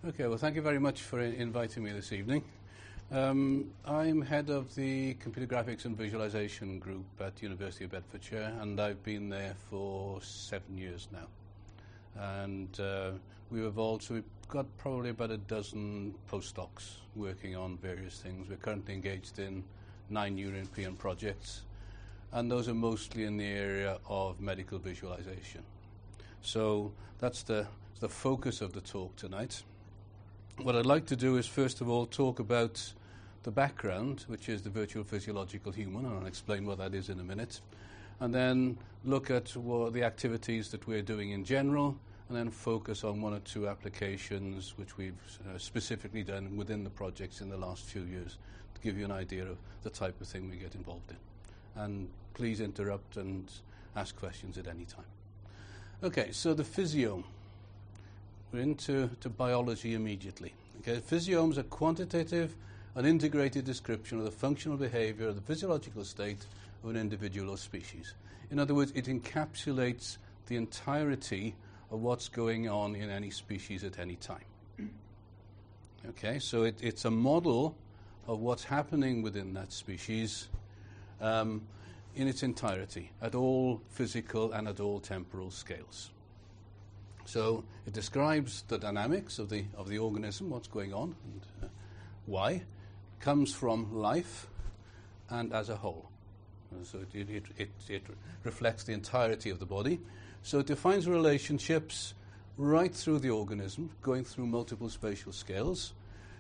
Okay, well, thank you very much for inviting me this evening. I'm head of the Computer Graphics and Visualization Group at University of Bedfordshire, and I've been there for 7 years now. And we've evolved, so we've got probably about a dozen postdocs working on various things. We're currently engaged in 9 European projects, and those are mostly in the area of medical visualization. So that's the focus of the talk tonight. What I'd like to do is, first of all, talk about the background, which is the virtual physiological human, and I'll explain what that is in a minute, and then look at the activities that we're doing in general, and then focus on 1 or 2 applications which we've specifically done within the projects in the last few years to give you an idea of the type of thing we get involved in. And please interrupt and ask questions at any time. Okay, so the physiome. We're into biology immediately. Okay, physiome is a quantitative and integrated description of the functional behavior of the physiological state of an individual or species. In other words, it encapsulates the entirety of what's going on in any species at any time. Okay, so it's a model of what's happening within that species in its entirety, at all physical and at all temporal scales. So it describes the dynamics of the organism, what's going on, and why. Comes from life and as a whole. So it reflects the entirety of the body. So it defines relationships right through the organism, going through multiple spatial scales,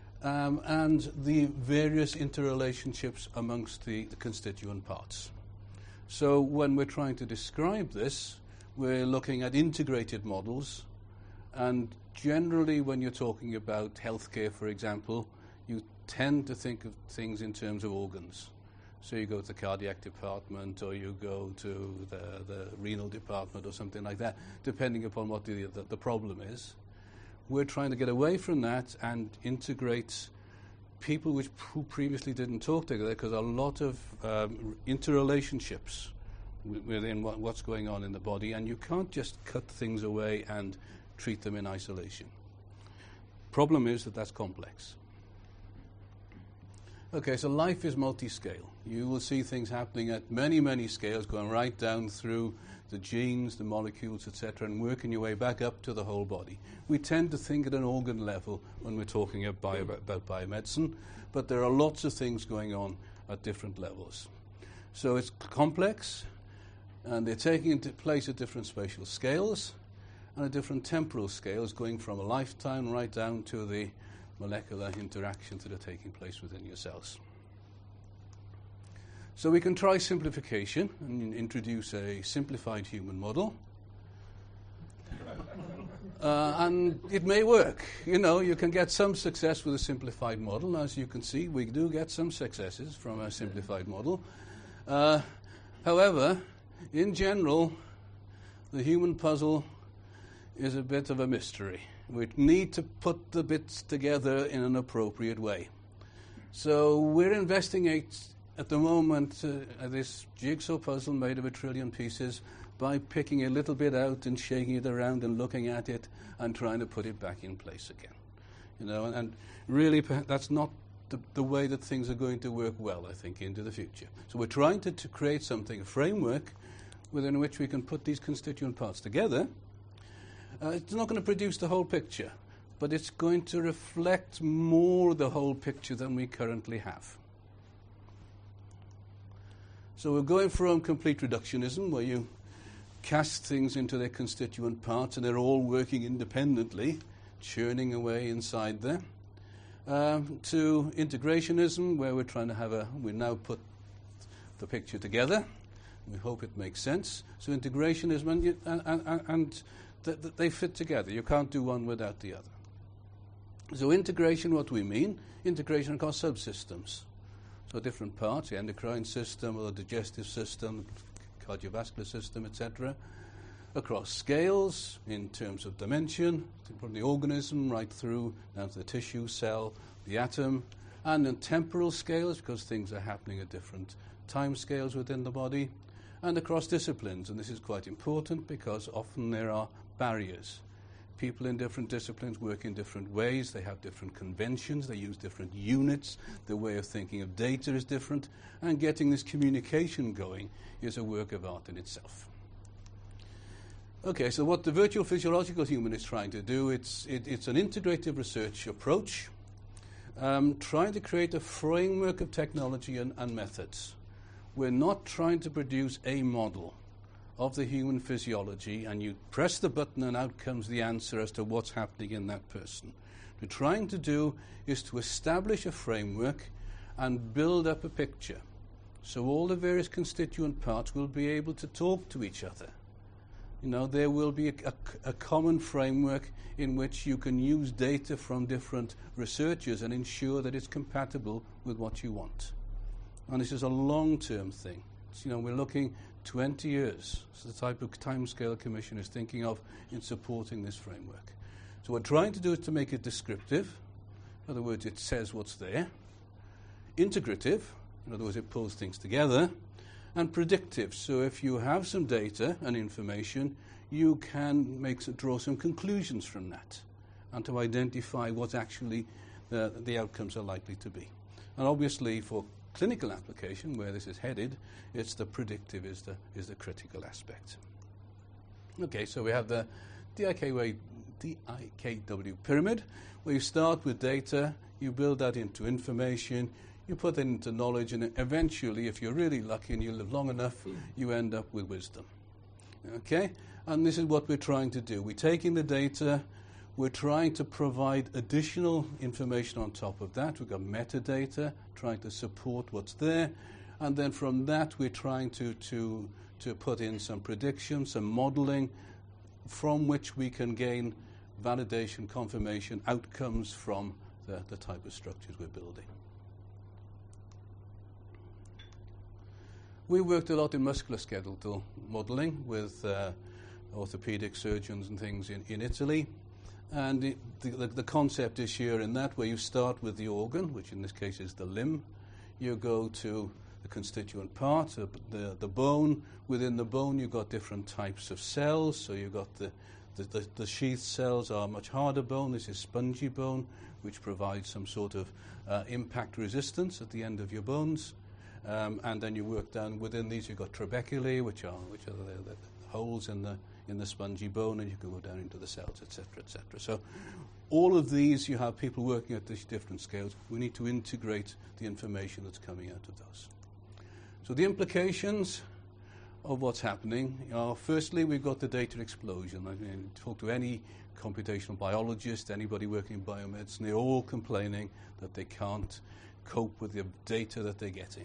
and the various interrelationships amongst the constituent parts. So when we're trying to describe this, we're looking at integrated models, and generally when you're talking about healthcare, for example, you tend to think of things in terms of organs. So you go to the cardiac department, or you go to the renal department or something like that, depending upon what the problem is. We're trying to get away from that and integrate people who previously didn't talk together, because a lot of interrelationships within what's going on in the body, and you can't just cut things away and treat them in isolation. Problem is that that's complex. Okay, so life is multi-scale. You will see things happening at many, many scales, going right down through the genes, the molecules, etc., and working your way back up to the whole body. We tend to think at an organ level when we're talking about biomedicine, but there are lots of things going on at different levels. So it's complex, and they're taking into place at different spatial scales and at different temporal scales, going from a lifetime right down to the molecular interactions that are taking place within your cells. So we can try simplification and introduce a simplified human model. And it may work. You know, you can get some success with a simplified model. As you can see, we do get some successes from a simplified model. However, in general, the human puzzle is a bit of a mystery. We need to put the bits together in an appropriate way. So we're investigating at the moment this jigsaw puzzle made of 1 trillion pieces by picking a little bit out and shaking it around and looking at it and trying to put it back in place again. You know, and really that's not the way that things are going to work well, I think, into the future. So we're trying to create something, a framework within which we can put these constituent parts together. It's not going to produce the whole picture, but it's going to reflect more the whole picture than we currently have. So we're going from complete reductionism, where you cast things into their constituent parts and they're all working independently, churning away inside there, to integrationism, where we're trying to we now put the picture together. We hope it makes sense. So integrationism and they fit together. You can't do one without the other. So integration, what we mean, integration across subsystems. So different parts, the endocrine system or the digestive system, cardiovascular system, etc. Across scales, in terms of dimension, from the organism right through down to the tissue, cell, the atom, and in temporal scales, because things are happening at different time scales within the body, and across disciplines. And this is quite important because often there are barriers People in different disciplines work in different ways. They have different conventions. They use different units. The way of thinking of data is different. And getting this communication going is a work of art in itself. Okay, so what the virtual physiological human is trying to do, it's an integrative research approach, trying to create a framework of technology and methods. We're not trying to produce a model of the human physiology and you press the button and out comes the answer as to what's happening in that person. What we're trying to do is to establish a framework and build up a picture. So all the various constituent parts will be able to talk to each other. You know, there will be a common framework in which you can use data from different researchers and ensure that it's compatible with what you want. And this is a long-term thing. So, you know, we're looking 20 years. It's the type of timescale the Commission is thinking of in supporting this framework. So what we're trying to do is to make it descriptive. In other words, it says what's there. Integrative. In other words, it pulls things together. And predictive. So if you have some data and information, you can draw some conclusions from that and to identify what actually the outcomes are likely to be. And obviously for clinical application, where this is headed, it's the predictive is the critical aspect. Okay, so we have the DIKW pyramid, where you start with data, you build that into information, you put it into knowledge, and eventually, if you're really lucky and you live long enough, you end up with wisdom. Okay? And this is what we're trying to do. We're taking the data, we're trying to provide additional information on top of that. We've got metadata, trying to support what's there. And then from that, we're trying to put in some prediction, some modeling, from which we can gain validation, confirmation, outcomes from the type of structures we're building. We worked a lot in musculoskeletal modeling with orthopedic surgeons and things in Italy. And the concept is here in that, where you start with the organ, which in this case is the limb. You go to the constituent part, the bone. Within the bone, you've got different types of cells. So you've got the sheath cells are much harder bone. This is spongy bone, which provides some sort of impact resistance at the end of your bones. And then you work down within these. You've got trabeculae, which are the holes in the spongy bone, and you can go down into the cells, etc., etc. So all of these, you have people working at these different scales. We need to integrate the information that's coming out of those. So the implications of what's happening are, firstly, we've got the data explosion. I mean, talk to any computational biologist, anybody working in biomedicine, they're all complaining that they can't cope with the data that they're getting.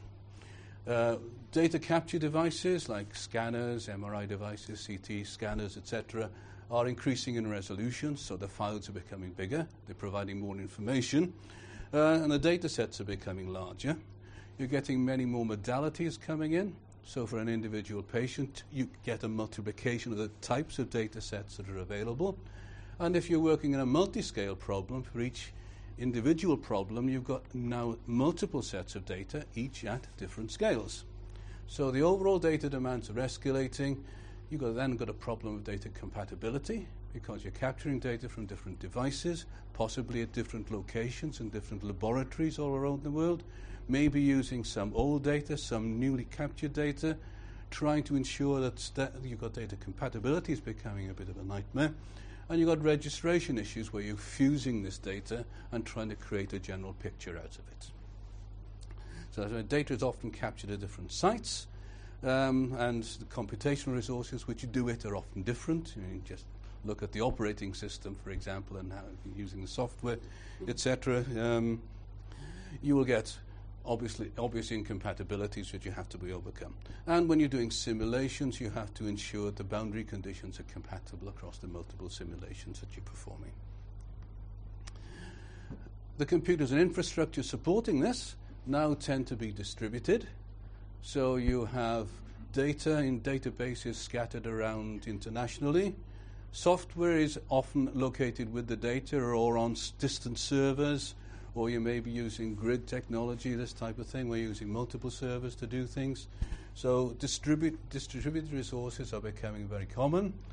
Data capture devices like scanners, MRI devices, CT scanners, etc., are increasing in resolution, so the files are becoming bigger. They're providing more information, and the data sets are becoming larger. You're getting many more modalities coming in. So for an individual patient, you get a multiplication of the types of data sets that are available. And if you're working in a multi-scale problem, for each individual problem, you've got now multiple sets of data, each at different scales. So the overall data demands are escalating. You've then got a problem of data compatibility, because you're capturing data from different devices, possibly at different locations and different laboratories all around the world, maybe using some old data, some newly captured data, trying to ensure that you've got data compatibility is becoming a bit of a nightmare. And you've got registration issues where you're fusing this data and trying to create a general picture out of it. So data is often captured at different sites, and the computational resources which do it are often different. You just look at the operating system, for example, and how using the software, etc. You will get obvious incompatibilities that you have to be overcome. And when you're doing simulations, you have to ensure the boundary conditions are compatible across the multiple simulations that you're performing. The computers and infrastructure supporting this now tend to be distributed. So you have data in databases scattered around internationally. Software is often located with the data or on distant servers, or you may be using grid technology, this type of thing. We're using multiple servers to do things. So distributed resources are becoming very common.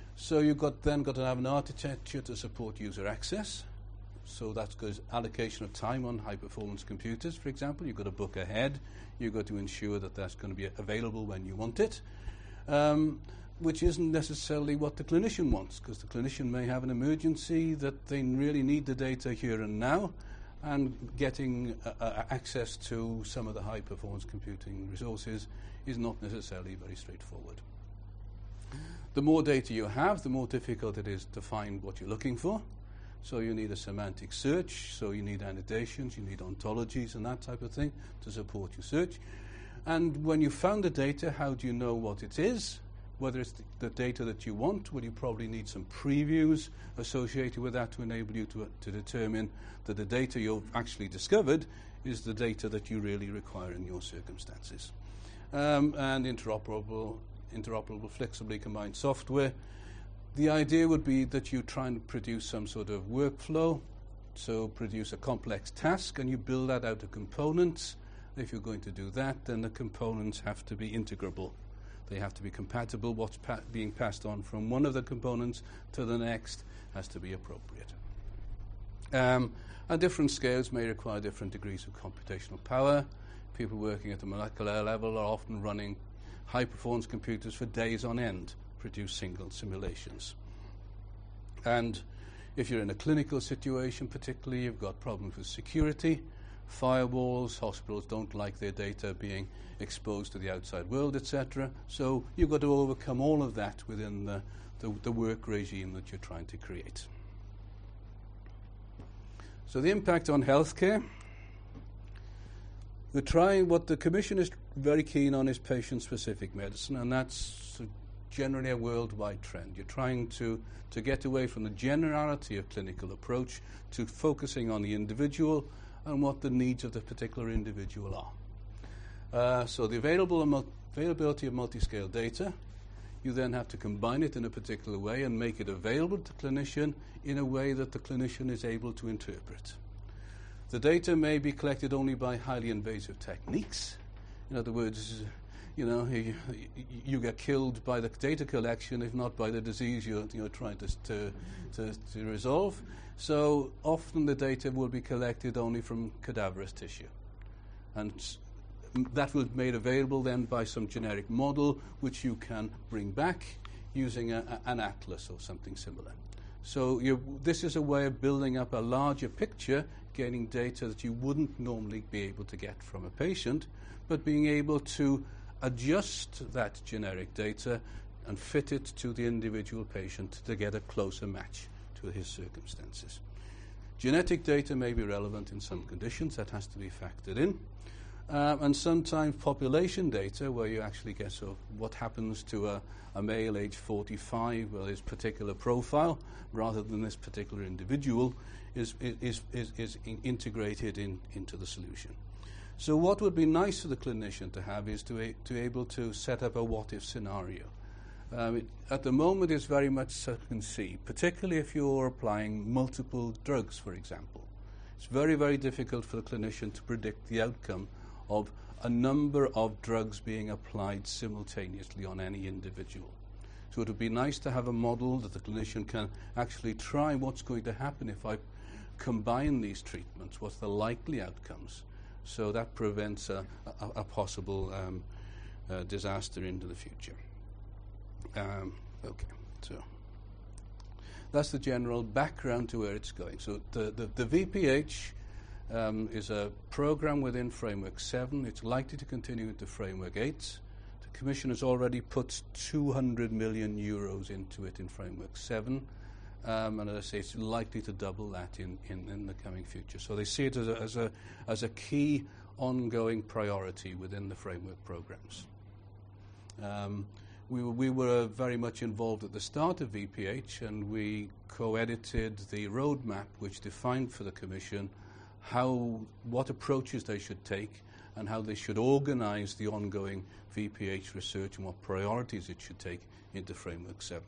So you've then got to have an architecture to support user access. So that's because allocation of time on high-performance computers, for example. You've got to book ahead. You've got to ensure that that's going to be available when you want it, which isn't necessarily what the clinician wants, because the clinician may have an emergency that they really need the data here and now, and getting access to some of the high-performance computing resources is not necessarily very straightforward. The more data you have, the more difficult it is to find what you're looking for. So you need a semantic search, so you need annotations, you need ontologies and that type of thing to support your search. And when you found the data, how do you know what it is? Whether it's the data that you want, well, you probably need some previews associated with that to enable you to determine that the data you've actually discovered is the data that you really require in your circumstances. And interoperable, flexibly combined software. The idea would be that you try and produce some sort of workflow, so produce a complex task, and you build that out of components. If you're going to do that, then the components have to be integrable. They have to be compatible. What's being passed on from one of the components to the next has to be appropriate. And different scales may require different degrees of computational power. People working at the molecular level are often running high-performance computers for days on end, produce single simulations. And if you're in a clinical situation, particularly, you've got problems with security, firewalls, hospitals don't like their data being exposed to the outside world, etc. So you've got to overcome all of that within the work regime that you're trying to create. So the impact on healthcare. What the Commission is very keen on is patient-specific medicine, and that's generally a worldwide trend. You're trying to get away from the generality of clinical approach to focusing on the individual and what the needs of the particular individual are. So the availability of multi-scale data, you then have to combine it in a particular way and make it available to the clinician in a way that the clinician is able to interpret. The data may be collected only by highly invasive techniques. In other words, you get killed by the data collection, if not by the disease you're trying to resolve. So often the data will be collected only from cadaverous tissue. And that will be made available then by some generic model, which you can bring back using an atlas or something similar. So this is a way of building up a larger picture, gaining data that you wouldn't normally be able to get from a patient, but being able to adjust that generic data and fit it to the individual patient to get a closer match to his circumstances. Genetic data may be relevant in some conditions. That has to be factored in. And sometimes population data, where you actually get what happens to a male age 45 with his particular profile, rather than this particular individual, is integrated into the solution. So what would be nice for the clinician to have is to be able to set up a what-if scenario. At the moment, it's very much circumscribed, particularly if you're applying multiple drugs, for example. It's very, very difficult for the clinician to predict the outcome of a number of drugs being applied simultaneously on any individual. So it would be nice to have a model that the clinician can actually try what's going to happen if I combine these treatments, what's the likely outcomes. So that prevents a possible disaster into the future. Okay, so that's the general background to where it's going. So the VPH is a program within Framework 7. It's likely to continue into Framework 8. The Commission has already put 200 million euros into it in Framework 7. And as I say, it's likely to double that in the coming future. So they see it as a key ongoing priority within the framework programs. We were very much involved at the start of VPH, and we co-edited the roadmap which defined for the Commission what approaches they should take and how they should organize the ongoing VPH research and what priorities it should take into Framework 7.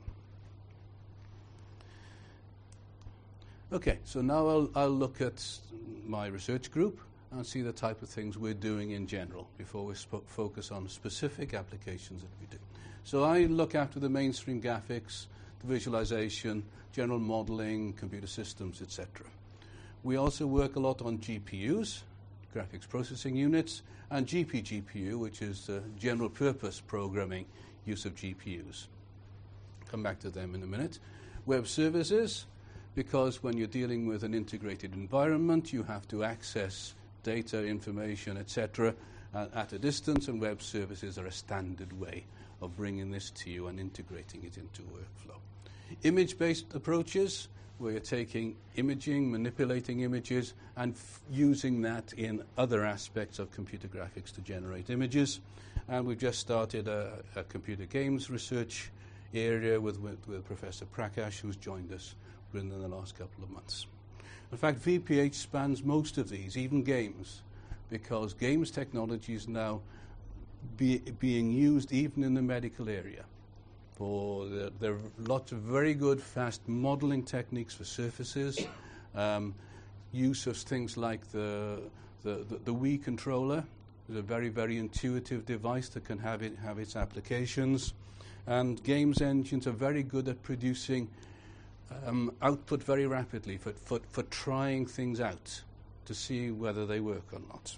Okay, so now I'll look at my research group and see the type of things we're doing in general before we focus on specific applications that we do. So I look after the mainstream graphics, visualization, general modeling, computer systems, etc. We also work a lot on GPUs, graphics processing units, and GPGPU, which is general purpose programming use of GPUs. Come back to them in a minute. Web services, because when you're dealing with an integrated environment, you have to access data, information, etc. At a distance, and web services are a standard way of bringing this to you and integrating it into workflow. Image-based approaches, where you're taking imaging, manipulating images, and using that in other aspects of computer graphics to generate images. And we've just started a computer games research area with Professor Prakash, who's joined us within the last couple of months. In fact, VPH spans most of these, even games, because games technology is now being used even in the medical area. There are lots of very good fast modeling techniques for surfaces, use of things like the Wii controller is a very, very intuitive device that can have its applications. And games engines are very good at producing output very rapidly for trying things out to see whether they work or not.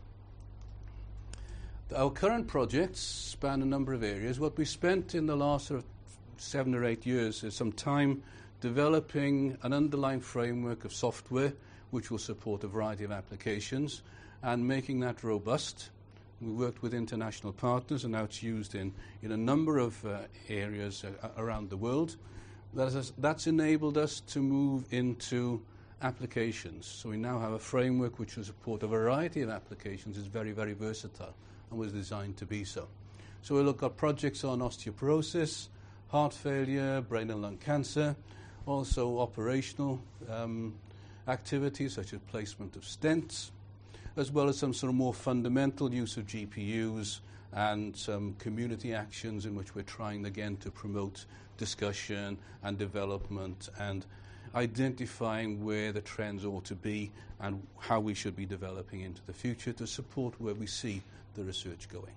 Our current projects span a number of areas. What we spent in the last sort of 7 or 8 years is some time developing an underlying framework of software which will support a variety of applications and making that robust. We worked with international partners, and now it's used in a number of areas around the world. That's enabled us to move into applications. So we now have a framework which will support a variety of applications. It's very, very versatile and was designed to be so. So we look at projects on osteoporosis, heart failure, brain and lung cancer, also operational activities such as placement of stents, as well as some sort of more fundamental use of GPUs and some community actions in which we're trying again to promote discussion and development and identifying where the trends ought to be and how we should be developing into the future to support where we see the research going.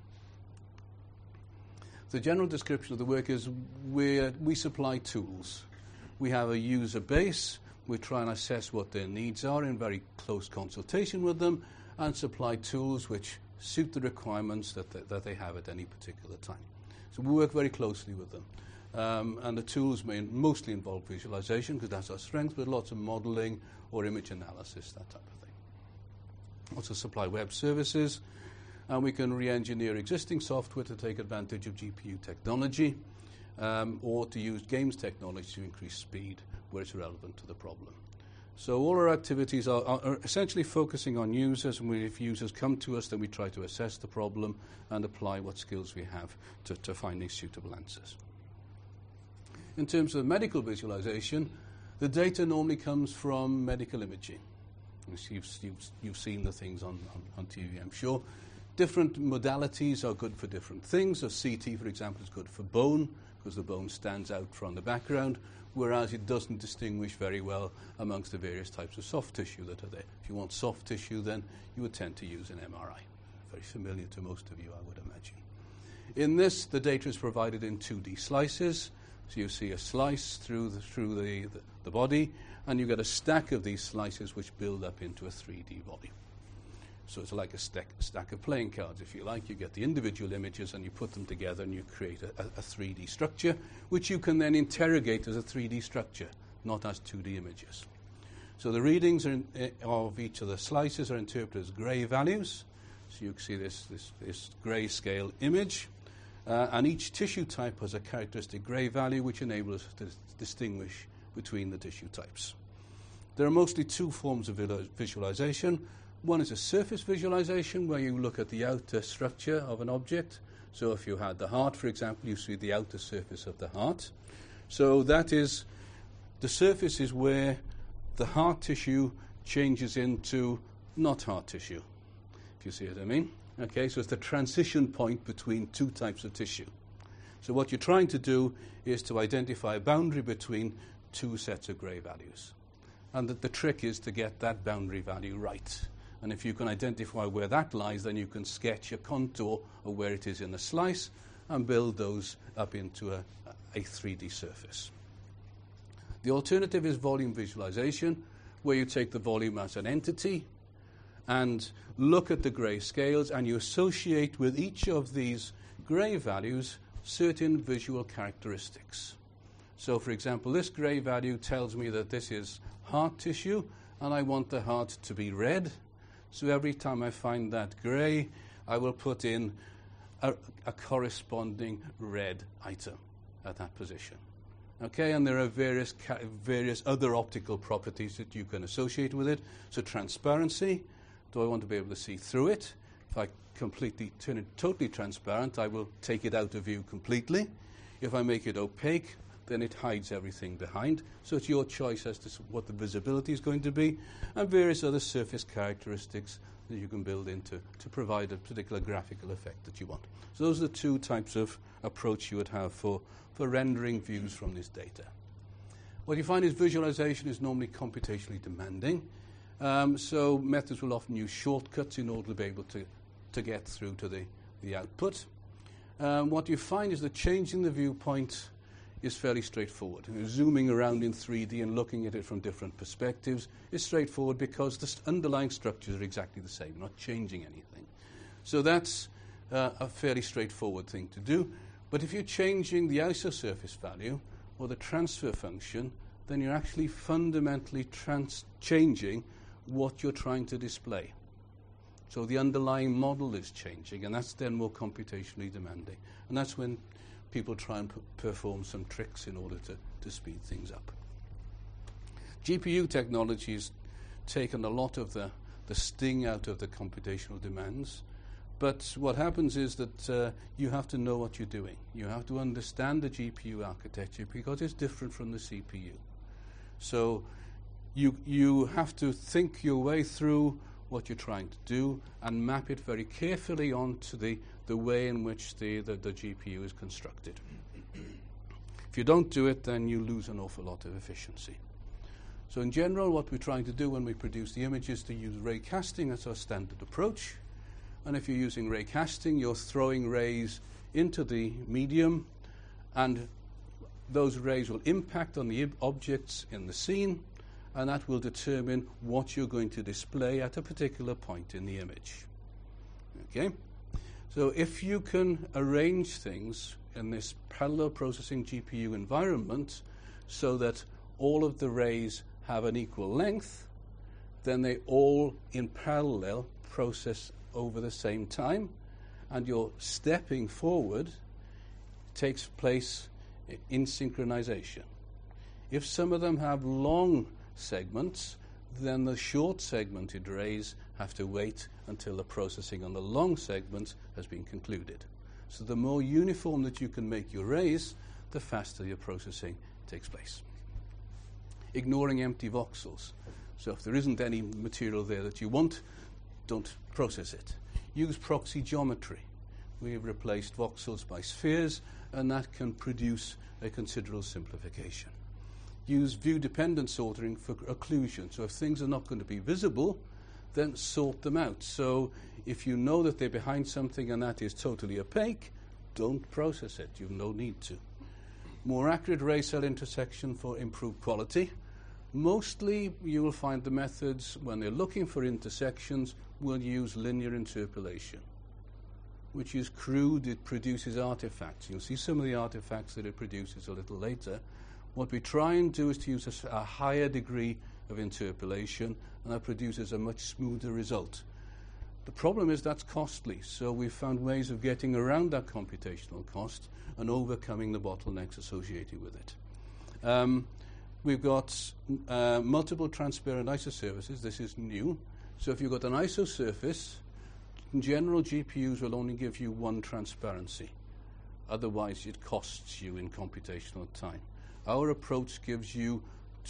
The general description of the work is we supply tools. We have a user base. We try and assess what their needs are in very close consultation with them and supply tools which suit the requirements that they have at any particular time. So we work very closely with them. And the tools may mostly involve visualization because that's our strength, but lots of modeling or image analysis, that type of thing. Also supply web services, and we can re-engineer existing software to take advantage of GPU technology or to use games technology to increase speed where it's relevant to the problem. So all our activities are essentially focusing on users, and if users come to us, then we try to assess the problem and apply what skills we have to finding suitable answers. In terms of medical visualization, the data normally comes from medical imaging. You've seen the things on TV, I'm sure. Different modalities are good for different things. So CT, for example, is good for bone because the bone stands out from the background, whereas it doesn't distinguish very well amongst the various types of soft tissue that are there. If you want soft tissue, then you would tend to use an MRI. Very familiar to most of you, I would imagine. In this, the data is provided in 2D slices. So you see a slice through the body, and you get a stack of these slices which build up into a 3D body. So it's like a stack of playing cards, if you like. You get the individual images and you put them together and you create a 3D structure, which you can then interrogate as a 3D structure, not as 2D images. So the readings of each of the slices are interpreted as grey values. So you can see this grayscale image. And each tissue type has a characteristic grey value which enables us to distinguish between the tissue types. There are mostly two forms of visualization. One is a surface visualization, where you look at the outer structure of an object. So if you had the heart, for example, you see the outer surface of the heart. So that is, the surface is where the heart tissue changes into not heart tissue, if you see what I mean. Okay, so it's the transition point between two types of tissue. So what you're trying to do is to identify a boundary between two sets of grey values. And the trick is to get that boundary value right. And if you can identify where that lies, then you can sketch a contour of where it is in a slice and build those up into a 3D surface. The alternative is volume visualization, where you take the volume as an entity and look at the grey scales, and you associate with each of these grey values certain visual characteristics. So, for example, this grey value tells me that this is heart tissue, and I want the heart to be red. So every time I find that grey, I will put in a corresponding red item at that position. Okay, and there are various other optical properties that you can associate with it. So transparency, do I want to be able to see through it? If I completely turn it totally transparent, I will take it out of view completely. If I make it opaque, then it hides everything behind. So it's your choice as to what the visibility is going to be, and various other surface characteristics that you can build into to provide a particular graphical effect that you want. So those are the two types of approach you would have for rendering views from this data. What you find is visualization is normally computationally demanding. So methods will often use shortcuts in order to be able to get through to the output. What you find is that changing the viewpoint is fairly straightforward. Zooming around in 3D and looking at it from different perspectives is straightforward because the underlying structures are exactly the same, not changing anything. So that's a fairly straightforward thing to do. But if you're changing the isosurface value or the transfer function, then you're actually fundamentally changing what you're trying to display. So the underlying model is changing, and that's then more computationally demanding. And that's when people try and perform some tricks in order to speed things up. GPU technology has taken a lot of the sting out of the computational demands. But what happens is that you have to know what you're doing. You have to understand the GPU architecture because it's different from the CPU. So you have to think your way through what you're trying to do and map it very carefully onto the way in which the GPU is constructed. If you don't do it, then you lose an awful lot of efficiency. So in general, what we're trying to do when we produce the image is to use ray casting as our standard approach. And if you're using ray casting, you're throwing rays into the medium, and those rays will impact on the objects in the scene, and that will determine what you're going to display at a particular point in the image. Okay? So if you can arrange things in this parallel processing GPU environment so that all of the rays have an equal length, then they all in parallel process over the same time, and your stepping forward takes place in synchronization. If some of them have long segments, then the short segmented rays have to wait until the processing on the long segments has been concluded. So the more uniform that you can make your rays, the faster your processing takes place. Ignoring empty voxels. So if there isn't any material there that you want, don't process it. Use proxy geometry. We have replaced voxels by spheres, and that can produce a considerable simplification. Use view-dependent sorting for occlusion. So if things are not going to be visible, then sort them out. So if you know that they're behind something and that is totally opaque, don't process it. You've no need to. More accurate ray cell intersection for improved quality. Mostly you will find the methods, when they're looking for intersections, will use linear interpolation, which is crude. It produces artifacts. You'll see some of the artifacts that it produces a little later. What we try and do is to use a higher degree of interpolation, and that produces a much smoother result. The problem is that's costly, so we've found ways of getting around that computational cost and overcoming the bottlenecks associated with it. We've got multiple transparent isosurfaces. This is new. So if you've got an isosurface, in general, GPUs will only give you one transparency. Otherwise, it costs you in computational time. Our approach gives you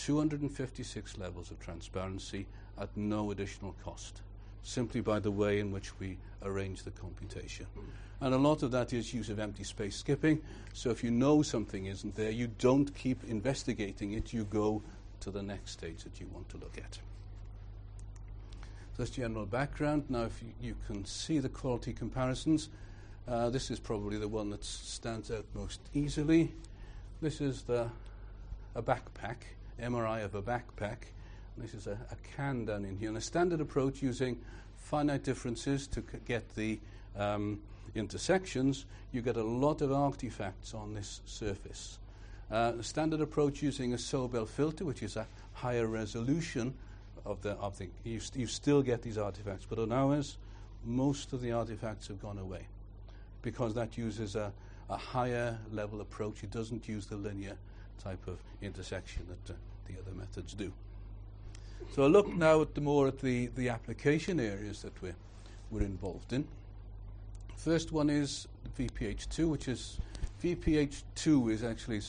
256 levels of transparency at no additional cost, simply by the way in which we arrange the computation. And a lot of that is use of empty space skipping. So if you know something isn't there, you don't keep investigating it. You go to the next stage that you want to look at. So that's general background. Now, if you can see the quality comparisons, this is probably the one that stands out most easily. This is a backpack, MRI of a backpack. This is a can down in here. And a standard approach using finite differences to get the intersections, you get a lot of artifacts on this surface. A standard approach using a Sobel filter, which is a higher resolution of the you still get these artifacts, but on ours, most of the artifacts have gone away because that uses a higher level approach. It doesn't use the linear type of intersection that the other methods do. So I'll look now at the application areas that we're involved in. First one is VPH2, which is VPH2 is actually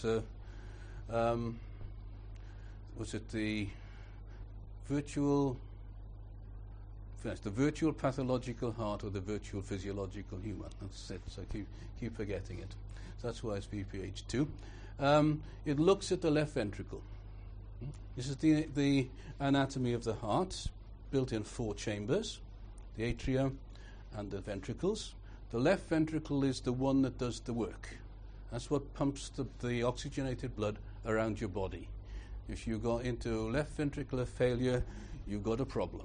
the virtual pathological heart or the virtual physiological human. That's it. So I keep forgetting it. So that's why it's VPH2. It looks at the left ventricle. This is the anatomy of the heart, built in 4 chambers, the atrium and the ventricles. The left ventricle is the one that does the work. That's what pumps the oxygenated blood around your body. If you go into left ventricular failure, you've got a problem.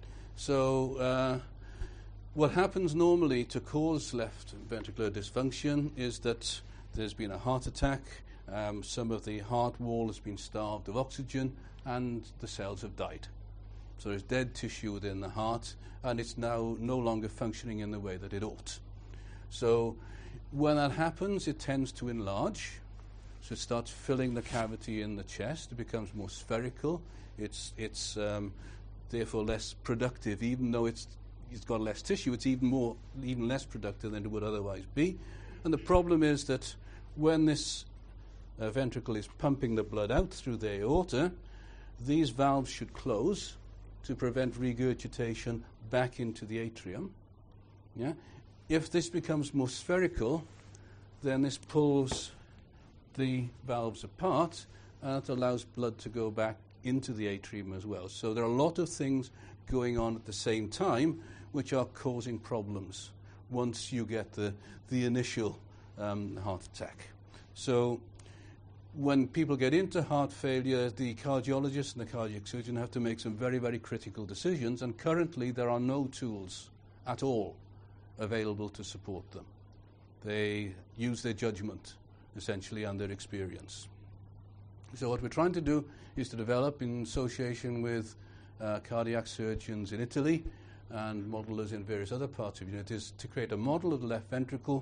So what happens normally to cause left ventricular dysfunction is that there's been a heart attack, some of the heart wall has been starved of oxygen, and the cells have died. So there's dead tissue within the heart, and it's now no longer functioning in the way that it ought. So when that happens, it tends to enlarge. So it starts filling the cavity in the chest. It becomes more spherical. It's therefore less productive. Even though it's got less tissue, it's even less productive than it would otherwise be. And the problem is that when this ventricle is pumping the blood out through the aorta, these valves should close to prevent regurgitation back into the atrium. Yeah? If this becomes more spherical, then this pulls the valves apart, and it allows blood to go back into the atrium as well. So there are a lot of things going on at the same time which are causing problems once you get the initial heart attack. So when people get into heart failure, the cardiologist and the cardiac surgeon have to make some very, very critical decisions, and currently there are no tools at all available to support them. They use their judgment, essentially, and their experience. So what we're trying to do is to develop, in association with cardiac surgeons in Italy and modelers in various other parts of the unit, is to create a model of the left ventricle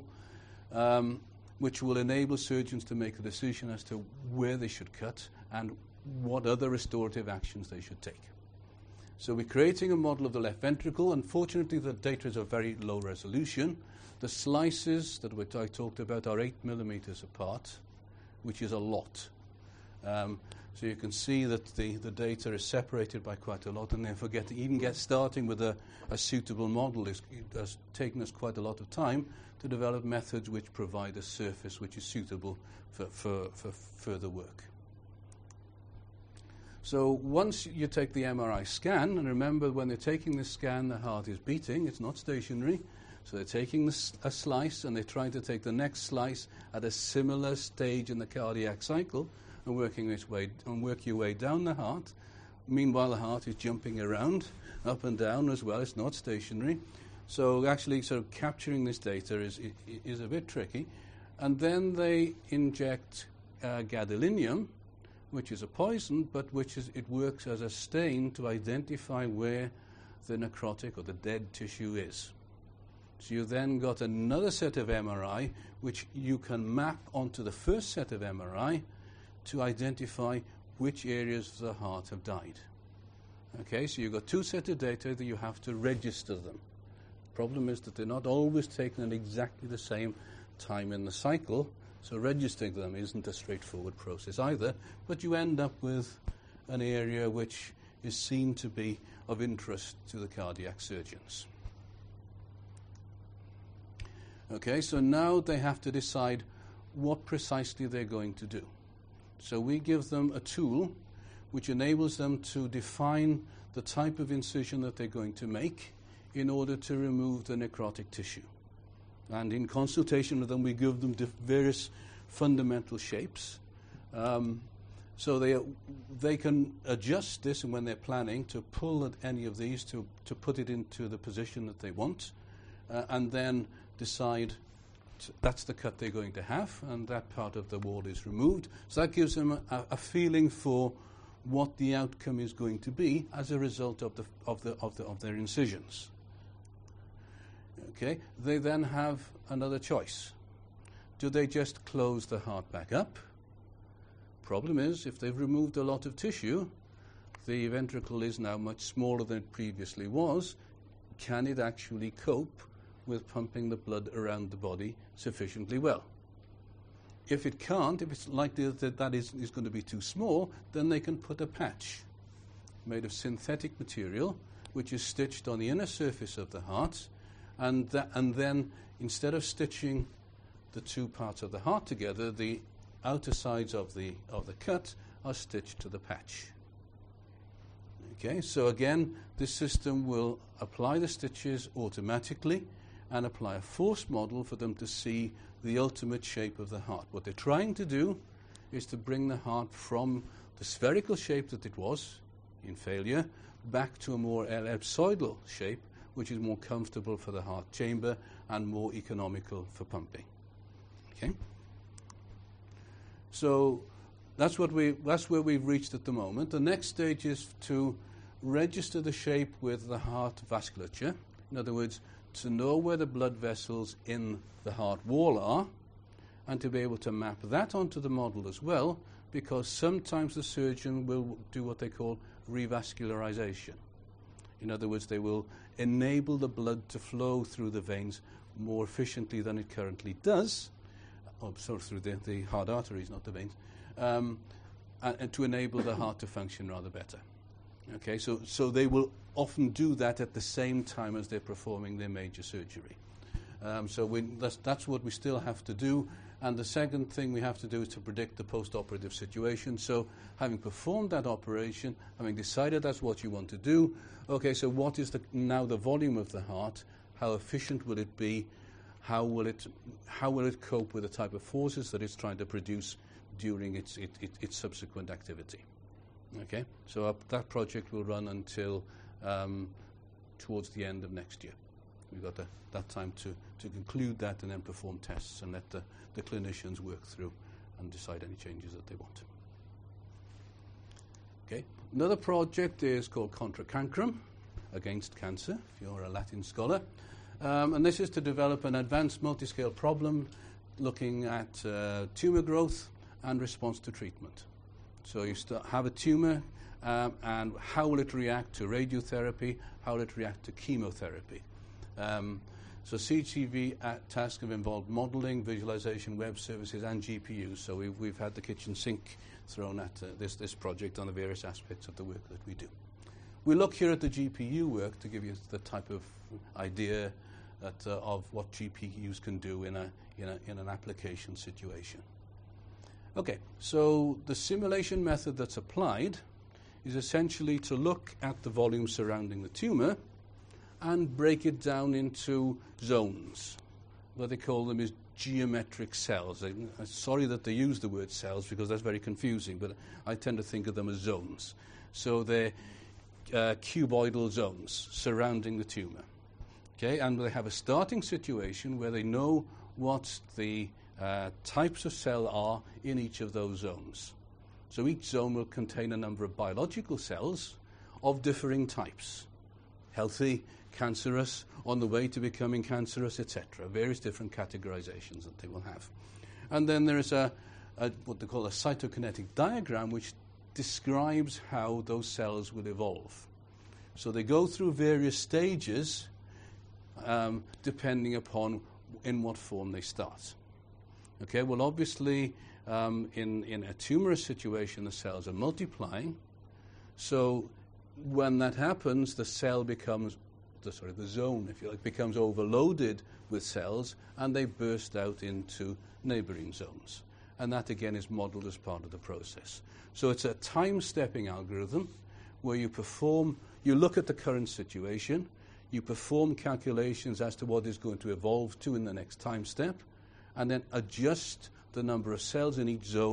which will enable surgeons to make a decision as to where they should cut and what other restorative actions they should take. So we're creating a model of the left ventricle. Unfortunately, the data is of very low resolution. The slices that I talked about are 8 millimeters apart, which is a lot. So you can see that the data is separated by quite a lot, and therefore starting with a suitable model has taken us quite a lot of time to develop methods which provide a surface which is suitable for further work. So once you take the MRI scan, and remember when they're taking this scan, the heart is beating, it's not stationary. So they're taking a slice and they're trying to take the next slice at a similar stage in the cardiac cycle and work your way down the heart. Meanwhile, the heart is jumping around, up and down as well. It's not stationary. So actually sort of capturing this data is a bit tricky. And then they inject gadolinium, which is a poison, but it works as a stain to identify where the necrotic or the dead tissue is. So you then got another set of MRI, which you can map onto the first set of MRI to identify which areas of the heart have died. Okay, so you've got 2 sets of data that you have to register them. The problem is that they're not always taken at exactly the same time in the cycle, so registering them isn't a straightforward process either, but you end up with an area which is seen to be of interest to the cardiac surgeons. Okay, so now they have to decide what precisely they're going to do. So we give them a tool which enables them to define the type of incision that they're going to make in order to remove the necrotic tissue. And in consultation with them, we give them various fundamental shapes. So they can adjust this, and when they're planning, to pull at any of these to put it into the position that they want, and then decide that's the cut they're going to have, and that part of the wall is removed. So that gives them a feeling for what the outcome is going to be as a result of their incisions. Okay, they then have another choice. Do they just close the heart back up? Problem is, if they've removed a lot of tissue, the ventricle is now much smaller than it previously was. Can it actually cope with pumping the blood around the body sufficiently well? If it can't, if it's likely that is going to be too small, then they can put a patch made of synthetic material, which is stitched on the inner surface of the heart, and then instead of stitching the two parts of the heart together, the outer sides of the cut are stitched to the patch. Okay, so again, this system will apply the stitches automatically and apply a force model for them to see the ultimate shape of the heart. What they're trying to do is to bring the heart from the spherical shape that it was in failure back to a more ellipsoidal shape, which is more comfortable for the heart chamber and more economical for pumping. Okay? So that's where we've reached at the moment. The next stage is to register the shape with the heart vasculature. In other words, to know where the blood vessels in the heart wall are, and to be able to map that onto the model as well, because sometimes the surgeon will do what they call revascularization. In other words, they will enable the blood to flow through the veins more efficiently than it currently does, through the heart arteries, not the veins, and to enable the heart to function rather better. Okay, so they will often do that at the same time as they're performing their major surgery. That's what we still have to do. And the second thing we have to do is to predict the post-operative situation. So having performed that operation, having decided that's what you want to do, okay, so what is now the volume of the heart? How efficient will it be? How will it cope with the type of forces that it's trying to produce during its subsequent activity? Okay, so that project will run until towards the end of next year. We've got that time to conclude that and then perform tests and let the clinicians work through and decide any changes that they want. Okay, another project is called Contra Cancrum, against cancer, if you're a Latin scholar. And this is to develop an advanced multi-scale problem looking at tumor growth and response to treatment. So you have a tumor, and how will it react to radiotherapy? How will it react to chemotherapy? So CGV tasks have involved modeling, visualization, web services, and GPUs. So we've had the kitchen sink thrown at this project on the various aspects of the work that we do. We look here at the GPU work to give you the type of idea of what GPUs can do in an application situation. Okay, so the simulation method that's applied is essentially to look at the volume surrounding the tumor and break it down into zones. What they call them is geometric cells. I'm sorry that they use the word cells because that's very confusing, but I tend to think of them as zones. So they're cuboidal zones surrounding the tumor. Okay, and they have a starting situation where they know what the types of cell are in each of those zones. So each zone will contain a number of biological cells of differing types. Healthy, cancerous, on the way to becoming cancerous, etc. Various different categorizations that they will have. And then there is what they call a cytokinetic diagram, which describes how those cells will evolve. So they go through various stages depending upon in what form they start. Okay, well obviously in a tumorous situation the cells are multiplying, so when that happens the cell becomes, the zone if you like, becomes overloaded with cells and they burst out into neighboring zones. And that again is modeled as part of the process. So it's a time-stepping algorithm where you look at the current situation, you perform calculations as to what is going to evolve to in the next time step, and then adjust the number of cells in each zone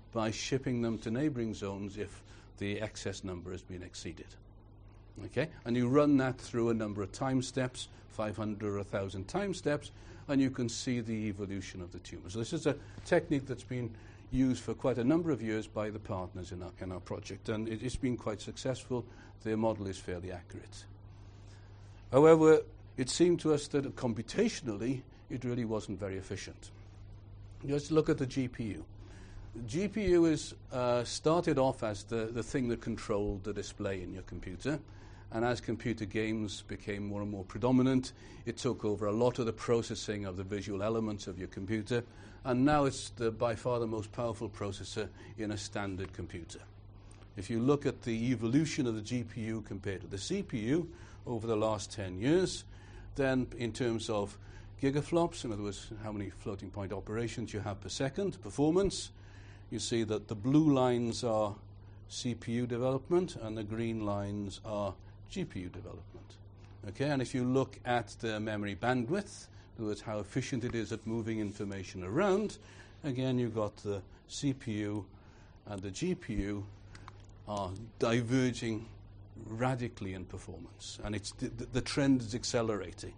by shipping them to neighboring zones if the excess number has been exceeded. Okay? And you run that through a number of time steps, 500 or 1,000 time steps, and you can see the evolution of the tumour. So this is a technique that's been used for quite a number of years by the partners in our project, and it's been quite successful. Their model is fairly accurate. However, it seemed to us that computationally it really wasn't very efficient. Just look at the GPU. The GPU is started off as the thing that controlled the display in your computer, and as computer games became more and more predominant, it took over a lot of the processing of the visual elements of your computer, and now it's by far the most powerful processor in a standard computer. If you look at the evolution of the GPU compared to the CPU over the last 10 years, then in terms of gigaflops, in other words, how many floating point operations you have per second, performance, you see that the blue lines are CPU development and the green lines are GPU development. Okay, and if you look at the memory bandwidth, in other words, how efficient it is at moving information around, again, you've got the CPU and the GPU are diverging radically in performance, and it's the trend is accelerating.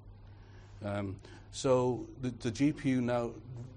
So the GPU now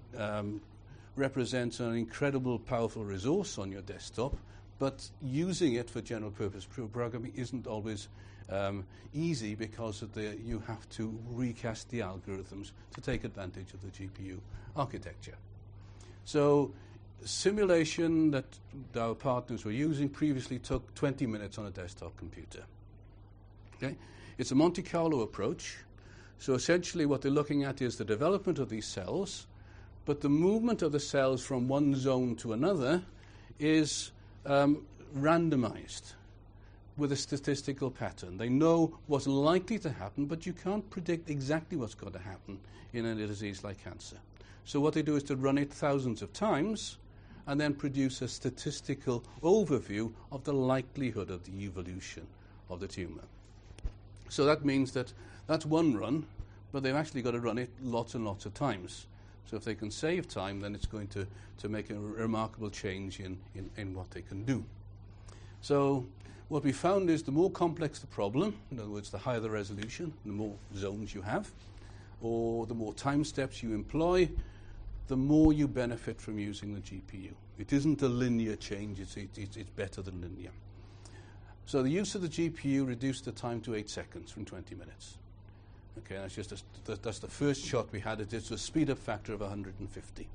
represents an incredible powerful resource on your desktop, but using it for general purpose programming isn't always easy because you have to recast the algorithms to take advantage of the GPU architecture. So simulation that our partners were using previously took 20 minutes on a desktop computer. Okay? It's a Monte Carlo approach. So essentially what they're looking at is the development of these cells, but the movement of the cells from one zone to another is randomized with a statistical pattern. They know what's likely to happen, but you can't predict exactly what's going to happen in a disease like cancer. So what they do is to run it thousands of times and then produce a statistical overview of the likelihood of the evolution of the tumor. So that means that that's one run, but they've actually got to run it lots and lots of times. So if they can save time, then it's going to make a remarkable change in what they can do. So what we found is the more complex the problem, in other words, the higher the resolution, the more zones you have, or the more time steps you employ, the more you benefit from using the GPU. It isn't a linear change, it's better than linear. So the use of the GPU reduced the time to 8 seconds from 20 minutes. Okay, that's the first shot we had. It's a speed-up factor of 150.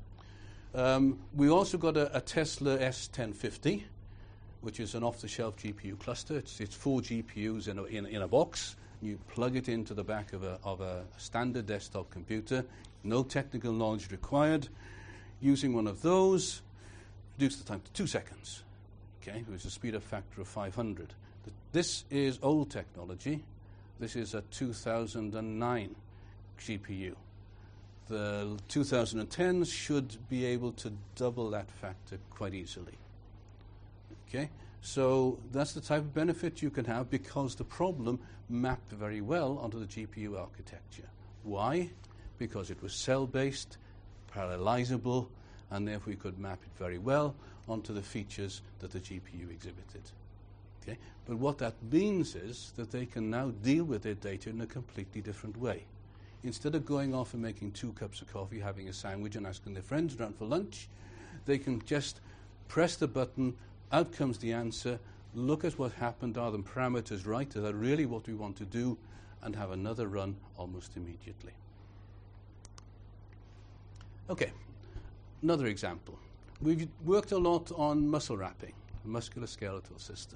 We also got a Tesla S1050, which is an off-the-shelf GPU cluster. It's 4 GPUs in a box. You plug it into the back of a standard desktop computer. No technical knowledge required. Using one of those, reduced the time to 2 seconds. Okay, which is a speed-up factor of 500. This is old technology. This is a 2009 GPU. The 2010s should be able to double that factor quite easily. Okay, so that's the type of benefit you can have because the problem mapped very well onto the GPU architecture. Why? Because it was cell-based, parallelizable, and therefore we could map it very well onto the features that the GPU exhibited. Okay? But what that means is that they can now deal with their data in a completely different way. Instead of going off and making 2 cups of coffee, having a sandwich and asking their friends around for lunch, they can just press the button, out comes the answer, look at what happened, are the parameters right, is that really what we want to do, and have another run almost immediately. Okay, another example. We've worked a lot on muscle wrapping, the musculoskeletal system.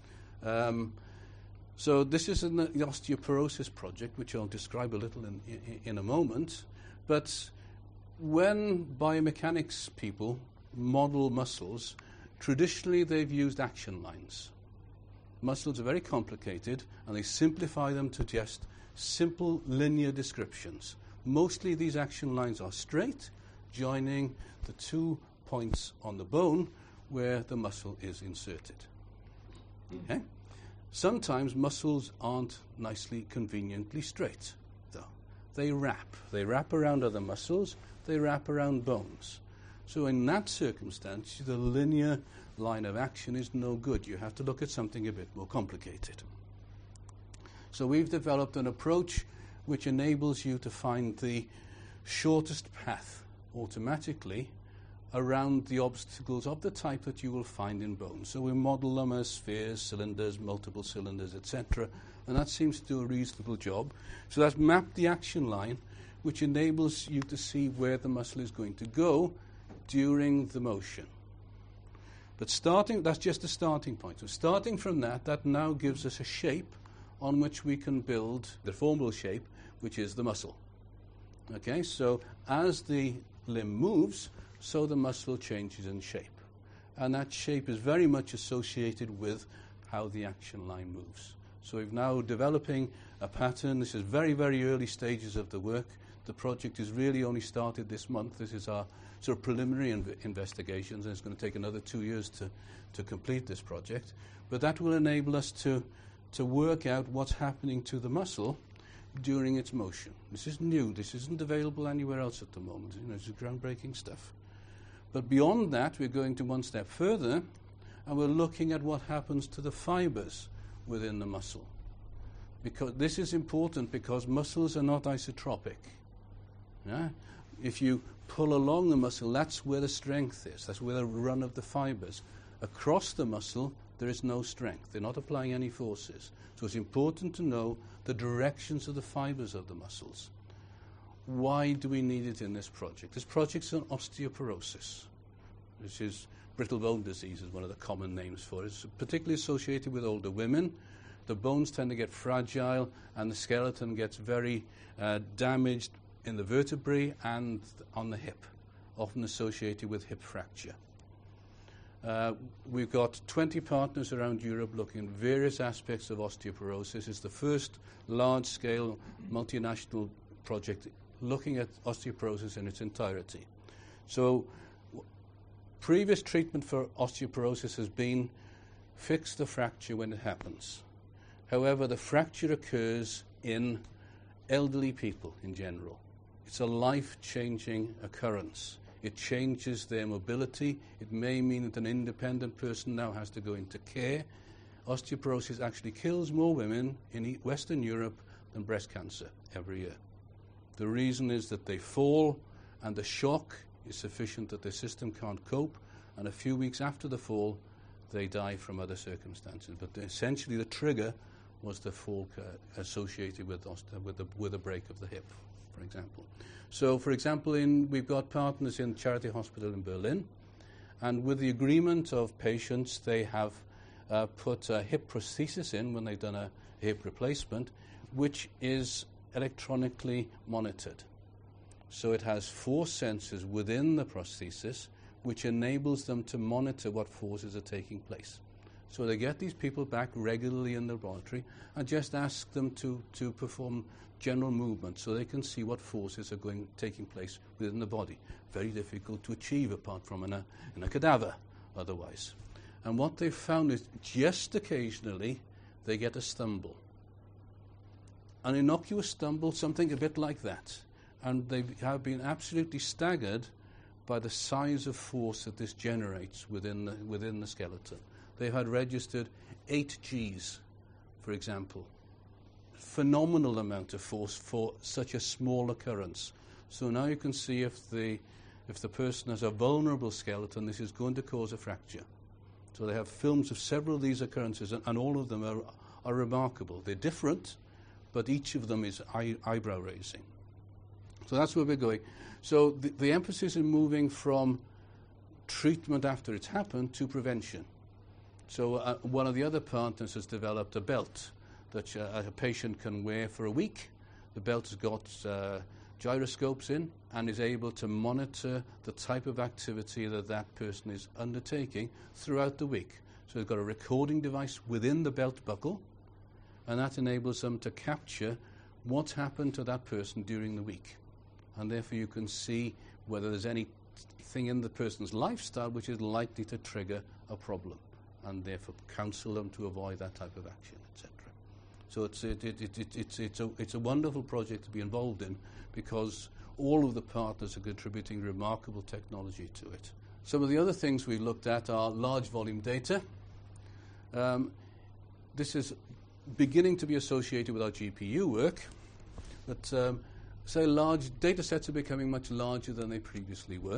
So this is an osteoporosis project, which I'll describe a little in a moment. But when biomechanics people model muscles, traditionally they've used action lines. Muscles are very complicated, and they simplify them to just simple linear descriptions. Mostly these action lines are straight, joining the 2 points on the bone where the muscle is inserted. Okay? Sometimes muscles aren't nicely, conveniently straight, though. They wrap. They wrap around other muscles. They wrap around bones. So in that circumstance, the linear line of action is no good. You have to look at something a bit more complicated. So we've developed an approach which enables you to find the shortest path automatically around the obstacles of the type that you will find in bone. So we model them as spheres, cylinders, multiple cylinders, etc. And that seems to do a reasonable job. So that's mapped the action line, which enables you to see where the muscle is going to go during the motion. But that's just a starting point. So starting from that now gives us a shape on which we can build the formal shape, which is the muscle. Okay, so as the limb moves, so the muscle changes in shape. And that shape is very much associated with how the action line moves. So we're now developing a pattern. This is very, very early stages of the work. The project is really only started this month. This is our sort of preliminary investigations, and it's going to take another 2 years to complete this project. But that will enable us to work out what's happening to the muscle during its motion. This is new. This isn't available anywhere else at the moment. You know, it's groundbreaking stuff. But beyond that, we're going to one step further, and we're looking at what happens to the fibers within the muscle. Because this is important because muscles are not isotropic. Yeah? If you pull along the muscle, that's where the strength is. That's where the run of the fibers. Across the muscle, there is no strength. They're not applying any forces. So it's important to know the directions of the fibers of the muscles. Why do we need it in this project? This project's on osteoporosis, which is brittle bone disease is one of the common names for it. It's particularly associated with older women. The bones tend to get fragile and the skeleton gets very damaged in the vertebrae and on the hip, often associated with hip fracture. We've got 20 partners around Europe looking at various aspects of osteoporosis. It's the first large-scale multinational project looking at osteoporosis in its entirety. So previous treatment for osteoporosis has been fix the fracture when it happens. However, the fracture occurs in elderly people in general. It's a life-changing occurrence. It changes their mobility. It may mean that an independent person now has to go into care. Osteoporosis actually kills more women in Western Europe than breast cancer every year. The reason is that they fall and the shock is sufficient that their system can't cope, and a few weeks after the fall they die from other circumstances. But essentially the trigger was the fall associated with a break of the hip, for example. So, for example, we've got partners in Charity Hospital in Berlin, and with the agreement of patients, they have put a hip prosthesis in when they've done a hip replacement, which is electronically monitored. So it has 4 sensors within the prosthesis, which enables them to monitor what forces are taking place. So they get these people back regularly in the laboratory and just ask them to perform general movement so they can see what forces are taking place within the body. Very difficult to achieve apart from in a cadaver otherwise. And what they've found is just occasionally they get a stumble. An innocuous stumble, something a bit like that. And they have been absolutely staggered by the size of force that this generates within the skeleton. They've had registered 8 Gs, for example. Phenomenal amount of force for such a small occurrence. So now you can see if the person has a vulnerable skeleton, this is going to cause a fracture. So they have films of several of these occurrences, and all of them are remarkable. They're different, but each of them is eyebrow raising. So that's where we're going. So the emphasis is moving from treatment after it's happened to prevention. So one of the other partners has developed a belt that a patient can wear for a week. The belt has got gyroscopes in and is able to monitor the type of activity that person is undertaking throughout the week. So they've got a recording device within the belt buckle, and that enables them to capture what's happened to that person during the week. And therefore you can see whether there's anything in the person's lifestyle which is likely to trigger a problem, and therefore counsel them to avoid that type of action, etc. So it's a wonderful project to be involved in because all of the partners are contributing remarkable technology to it. Some of the other things we looked at are large volume data. This is beginning to be associated with our GPU work, but say large data sets are becoming much larger than they previously were.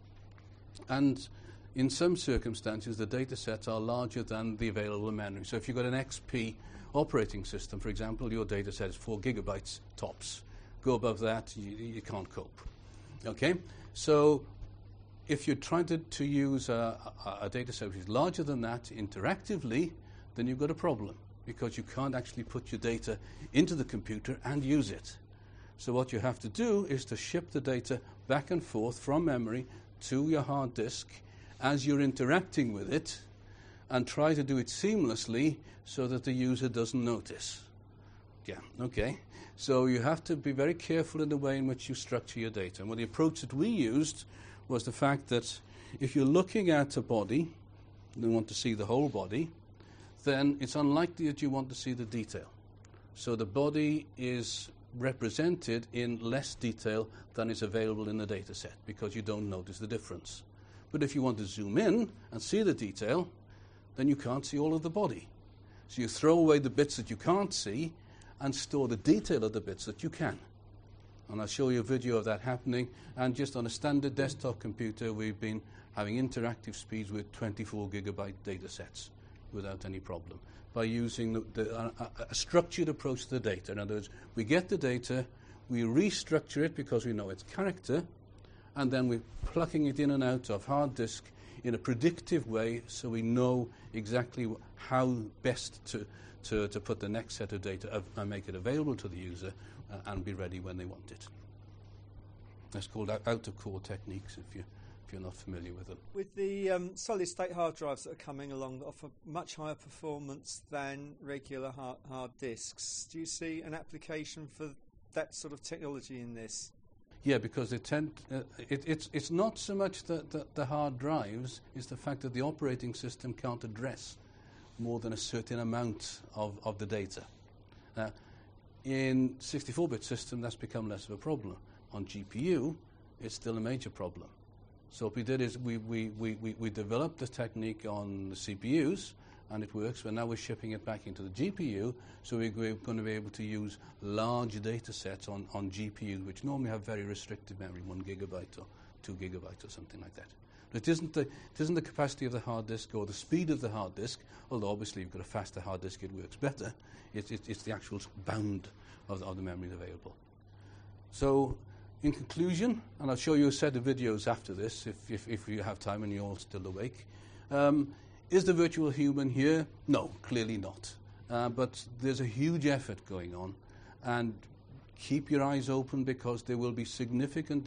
And in some circumstances, the data sets are larger than the available memory. So if you've got an XP operating system, for example, your data set is 4 gigabytes tops. Go above that, you can't cope. Okay? So if you're trying to use a data set which is larger than that interactively, then you've got a problem because you can't actually put your data into the computer and use it. So what you have to do is to ship the data back and forth from memory to your hard disk as you're interacting with it and try to do it seamlessly so that the user doesn't notice. Yeah, okay. So you have to be very careful in the way in which you structure your data. And the approach that we used was the fact that if you're looking at a body, and you want to see the whole body, then it's unlikely that you want to see the detail. So the body is represented in less detail than is available in the data set because you don't notice the difference. But if you want to zoom in and see the detail, then you can't see all of the body. So you throw away the bits that you can't see and store the detail of the bits that you can. And I'll show you a video of that happening. And just on a standard desktop computer, we've been having interactive speeds with 24 gigabyte data sets without any problem by using a structured approach to the data. In other words, we get the data, we restructure it because we know its character, and then we're plucking it in and out of hard disk in a predictive way so we know exactly how best to put the next set of data and make it available to the user and be ready when they want it. That's called out-of-core techniques if you're not familiar with them. With the solid-state hard drives that are coming along that offer much higher performance than regular hard disks, do you see an application for that sort of technology in this? Yeah, because it's not so much the hard drives, it's the fact that the operating system can't address more than a certain amount of the data. In 64-bit system, that's become less of a problem. On GPU, it's still a major problem. So what we did is we developed the technique on the CPUs, and it works, but now we're shipping it back into the GPU, so we're going to be able to use large data sets on GPUs, which normally have very restricted memory, 1 gigabyte or 2 gigabytes or something like that. But it isn't the capacity of the hard disk or the speed of the hard disk, although obviously if you've got a faster hard disk it works better. It's the actual bound of the memory available. So in conclusion, and I'll show you a set of videos after this if you have time and you're all still awake, is the virtual human here? No, clearly not. But there's a huge effort going on, and keep your eyes open because there will be significant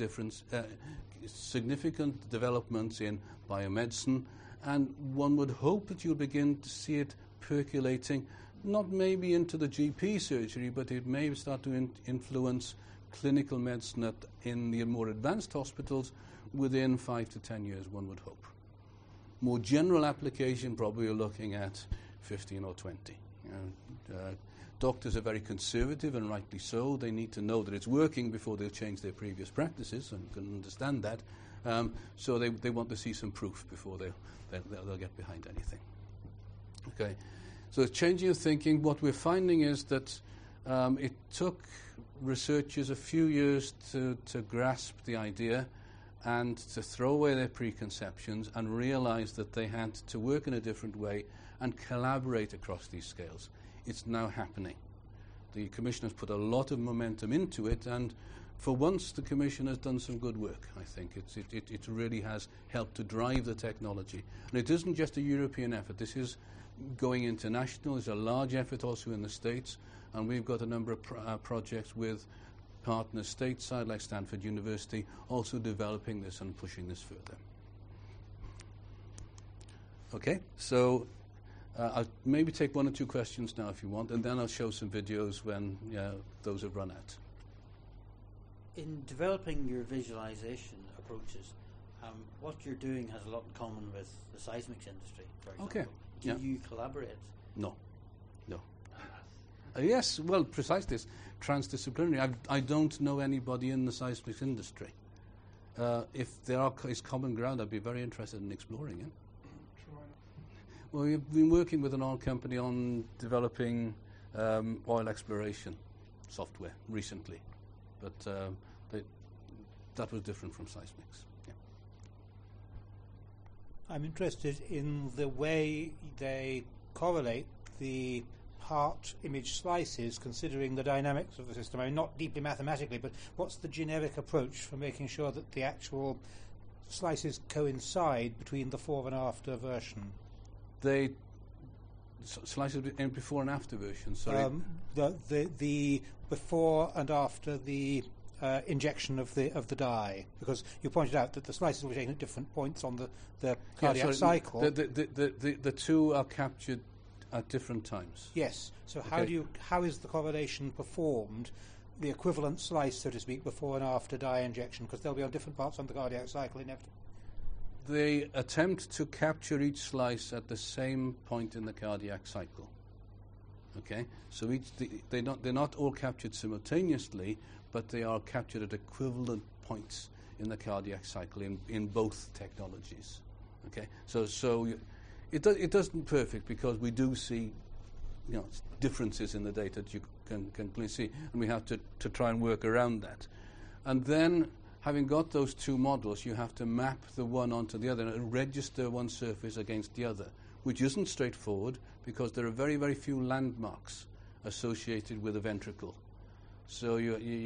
developments in biomedicine, and one would hope that you'll begin to see it percolating, not maybe into the GP surgery, but it may start to influence clinical medicine in the more advanced hospitals within 5 to 10 years, one would hope. More general application, probably you're looking at 15 or 20. Doctors are very conservative, and rightly so. They need to know that it's working before they'll change their previous practices, and you can understand that. So they want to see some proof before they'll get behind anything. Okay, so it's changing of thinking. What we're finding is that it took researchers a few years to grasp the idea and to throw away their preconceptions and realize that they had to work in a different way and collaborate across these scales. It's now happening. The Commission has put a lot of momentum into it, and for once the Commission has done some good work, I think. It really has helped to drive the technology. And it isn't just a European effort. This is going international. There's a large effort also in the States, and we've got a number of projects with partners stateside like Stanford University also developing this and pushing this further. Okay, so I'll maybe take 1 or 2 questions now if you want, and then I'll show some videos when those have run out. In developing your visualization approaches, what you're doing has a lot in common with the seismics industry, for example. Okay. Do you collaborate? No. Yes, well, precisely. It's transdisciplinary. I don't know anybody in the seismics industry. If there is common ground, I'd be very interested in exploring it. Well, we've been working with an oil company on developing oil exploration software recently, but that was different from seismics. Yeah. I'm interested in the way they correlate the part image slices, considering the dynamics of the system. I mean, not deeply mathematically, but what's the generic approach for making sure that the actual slices coincide between the before and after version? They slices in before and after version. Sorry, the before and after the injection of the dye, because you pointed out that the slices were taken at different points on the cardiac cycle. The two are captured at different times. Yes. So how is the correlation performed? The equivalent slice, so to speak, before and after dye injection, because they'll be on different parts on the cardiac cycle inevitably. They attempt to capture each slice at the same point in the cardiac cycle. Okay, so they're not all captured simultaneously, but they are captured at equivalent points in the cardiac cycle in both technologies. Okay, so it doesn't perfect, because we do see differences in the data that you can clearly see, and we have to try and work around that. And then, having got those two models, you have to map the one onto the other and register one surface against the other, which isn't straightforward, because there are very, very few landmarks associated with a ventricle. So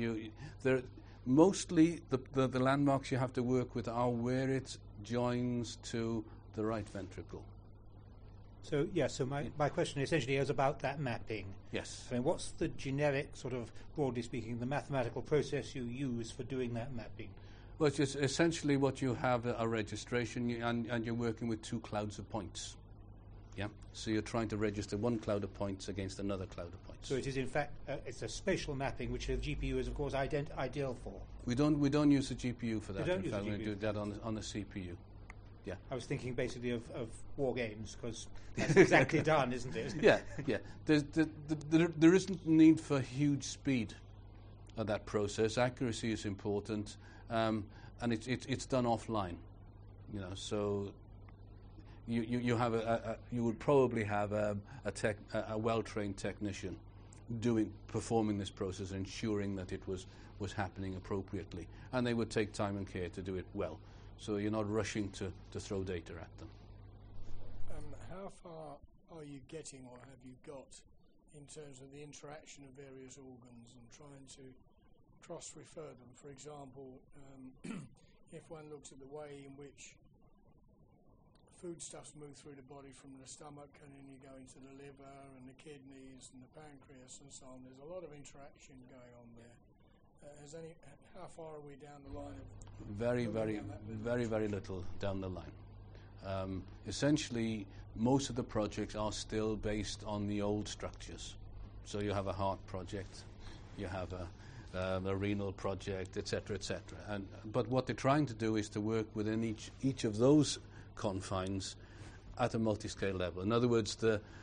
mostly the landmarks you have to work with are where it joins to the right ventricle. So my question essentially is about that mapping. Yes. I mean, what's the generic, sort of broadly speaking, the mathematical process you use for doing that mapping? Well, it's just essentially what you have a registration, and you're working with two clouds of points. Yeah. So you're trying to register one cloud of points against another cloud of points. So it is in fact it's a spatial mapping, which the GPU is of course ideal for. We don't use the GPU for that. In fact, we're going to do that on the CPU. Yeah. I was thinking basically of war games, because that's exactly done, isn't it? Yeah. There isn't need for huge speed of that process. Accuracy is important, and it's done offline. So you have you would probably have a well-trained technician performing this process, ensuring that it was happening appropriately, and they would take time and care to do it well. So you're not rushing to throw data at them. How far are you getting, or have you got, in terms of the interaction of various organs and trying to cross-refer them? For example, if one looks at the way in which foodstuffs move through the body from the stomach, and then you go into the liver and the kidneys and the pancreas and so on, there's a lot of interaction going on there. How far are we down the line? Very little down the line. Essentially, most of the projects are still based on the old structures. So you have a heart project, you have a renal project, etc., etc. But what they're trying to do is to work within each of those confines at a multi-scale level. In other words,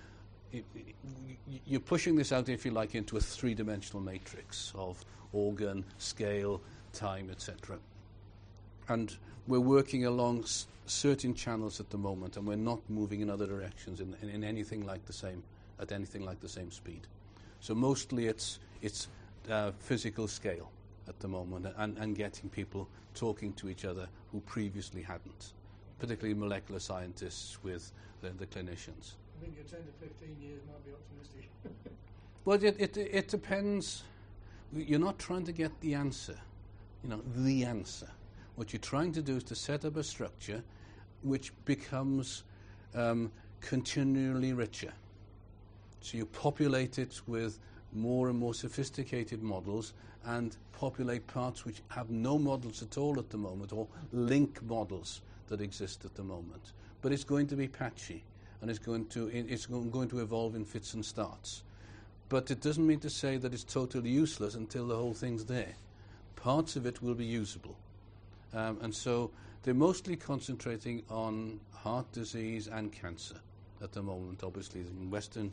you're pushing this out, if you like, into a three-dimensional matrix of organ, scale, time, etc. And we're working along certain channels at the moment, and we're not moving in other directions in anything like the same speed. So mostly it's physical scale at the moment, and getting people talking to each other who previously hadn't, particularly molecular scientists with the clinicians. I think your 10 to 15 years might be optimistic. Well, it depends. You're not trying to get the answer, the answer. What you're trying to do is to set up a structure which becomes continually richer. So you populate it with more and more sophisticated models, and populate parts which have no models at all at the moment, or link models that exist at the moment. But it's going to be patchy, and it's going to evolve in fits and starts. But it doesn't mean to say that it's totally useless until the whole thing's there. Parts of it will be usable. And so they're mostly concentrating on heart disease and cancer at the moment. Obviously, in Western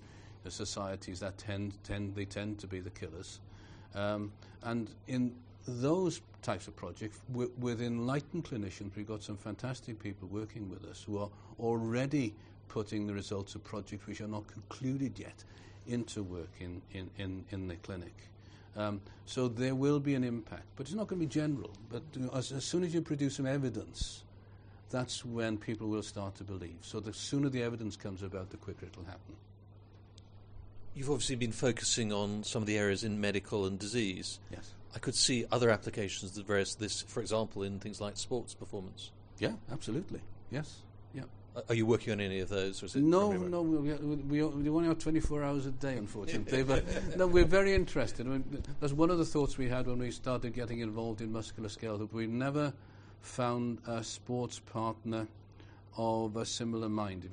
the societies that tend to be the killers. And in those types of projects, with enlightened clinicians, we've got some fantastic people working with us who are already putting the results of projects which are not concluded yet into work in the clinic. So there will be an impact, but it's not going to be general. But as soon as you produce some evidence, that's when people will start to believe. So the sooner the evidence comes about, the quicker it will happen. You've obviously been focusing on some of the areas in medical and disease. Yes. I could see other applications of various this, for example, in things like sports performance. Yeah, absolutely. Yes. Yeah. Are you working on any of those? Or is it No. We only have 24 hours a day, unfortunately. But no, we're very interested. I mean, that's one of the thoughts we had when we started getting involved in musculoskeletal. We never found a sports partner of a similar mind.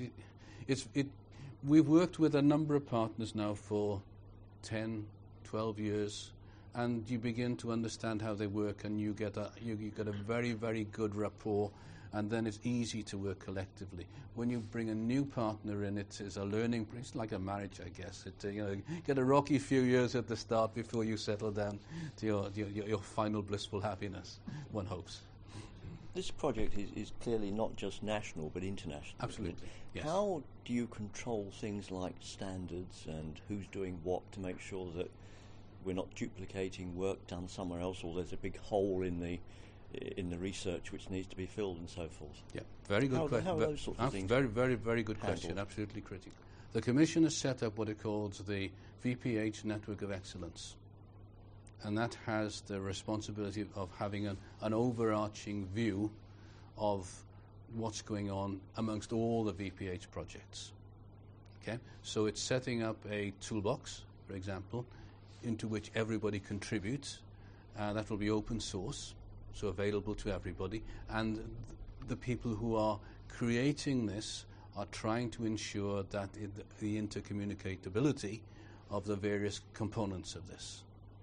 We've worked with a number of partners now for 10, 12 years, and you begin to understand how they work, and you get a very, very good rapport, and then it's easy to work collectively. When you bring a new partner in, it is a learning. It's like a marriage, I guess. Get a rocky few years at the start before you settle down to your final blissful happiness. One hopes. This project is clearly not just national but international. Absolutely, yes. How do you control things like standards and who's doing what to make sure that we're not duplicating work done somewhere else, or there's a big hole in the research which needs to be filled and so forth? Yeah, very good question. How are those sorts of things Very, very, very good question. handled? Absolutely critical. The Commission has set up what it calls the VPH Network of Excellence. And that has the responsibility of having an overarching view of what's going on amongst all the VPH projects. Okay? So it's setting up a toolbox, for example, into which everybody contributes. That will be open source, so available to everybody. And the people who are creating this are trying to ensure that the intercommunicatability of the various components of this.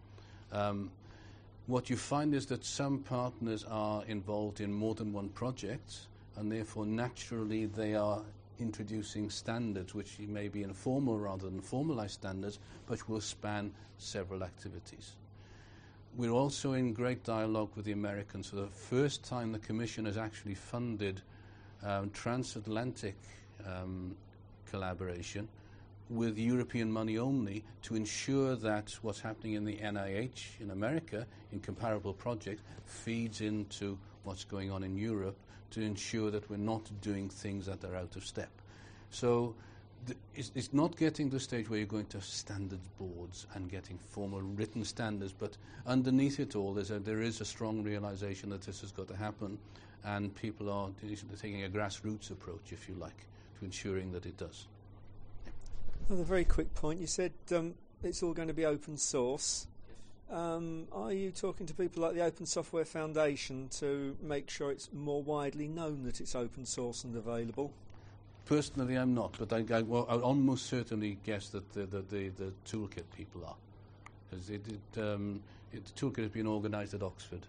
What you find is that some partners are involved in more than one project, and therefore naturally they are introducing standards which may be informal rather than formalized standards, but will span several activities. We're also in great dialogue with the Americans. For the first time, the Commission has actually funded transatlantic collaboration with European money only, to ensure that what's happening in the NIH in America in comparable projects feeds into what's going on in Europe, to ensure that we're not doing things that are out of step. So it's not getting to the stage where you're going to standards boards and getting formal written standards, but underneath it all there is a strong realization that this has got to happen, and people are taking a grassroots approach, if you like, to ensuring that it does. Another very quick point. You said it's all going to be open source. Are you talking to people like the Open Software Foundation to make sure it's more widely known that it's open source and available? Personally, I'm not, but I almost certainly guess that the toolkit people are, because the toolkit has been organised at Oxford.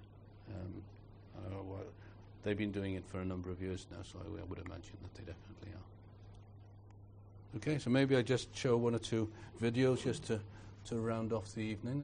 They've been doing it for a number of years now, so I would imagine that they definitely are. Okay, so maybe I just show one or two videos just to round off the evening.